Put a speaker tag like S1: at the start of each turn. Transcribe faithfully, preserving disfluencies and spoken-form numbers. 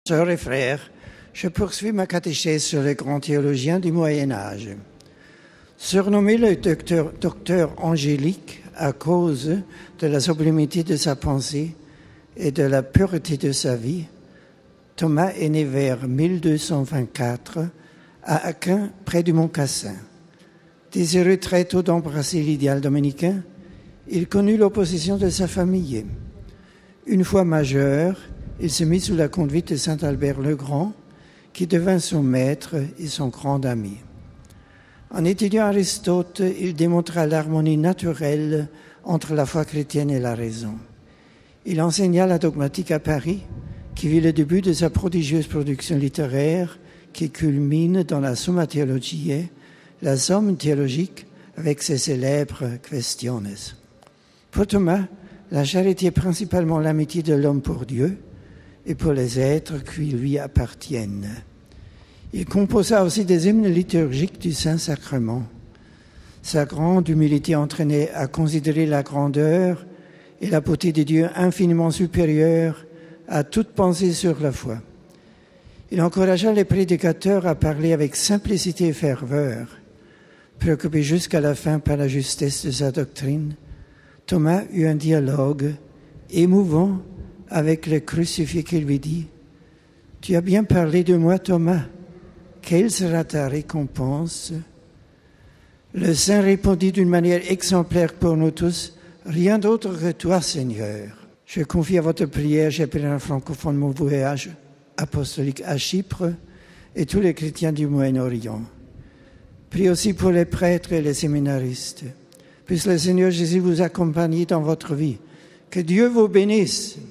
S1: Sœurs et frères, je poursuis ma catéchèse sur les grands théologiens du Moyen-Âge. Surnommé le docteur, docteur angélique à cause de la sublimité de sa pensée et de la pureté de sa vie, Thomas est né vers mille deux cent vingt-quatre à Aquin, près du Mont Cassin. Désireux très tôt d'embrasser l'idéal dominicain, il connut l'opposition de sa famille. Une fois majeur, il se mit sous la conduite de saint Albert le Grand, qui devint son maître et son grand ami. En étudiant Aristote, il démontra l'harmonie naturelle entre la foi chrétienne et la raison. Il enseigna la dogmatique à Paris, qui vit le début de sa prodigieuse production littéraire, qui culmine dans la Summa Theologiae, la somme théologique avec ses célèbres questiones. Pour Thomas, la charité est principalement l'amitié de l'homme pour Dieu et pour les êtres qui lui appartiennent. Il composa aussi des hymnes liturgiques du Saint-Sacrement. Sa grande humilité entraînait à considérer la grandeur et la beauté de Dieu infiniment supérieure à toute pensée sur la foi. Il encouragea les prédicateurs à parler avec simplicité et ferveur. Préoccupé jusqu'à la fin par la justesse de sa doctrine, Thomas eut un dialogue émouvant avec le crucifié qui lui dit « Tu as bien parlé de moi, Thomas. Quelle sera ta récompense ?» Le Saint répondit d'une manière exemplaire pour nous tous « Rien d'autre que toi, Seigneur. » Je confie à votre prière, j'ai pris un francophone mon voyage apostolique à Chypre et tous les chrétiens du Moyen-Orient. Prie aussi pour les prêtres et les séminaristes. Puisse le Seigneur Jésus vous accompagner dans votre vie. Que Dieu vous bénisse.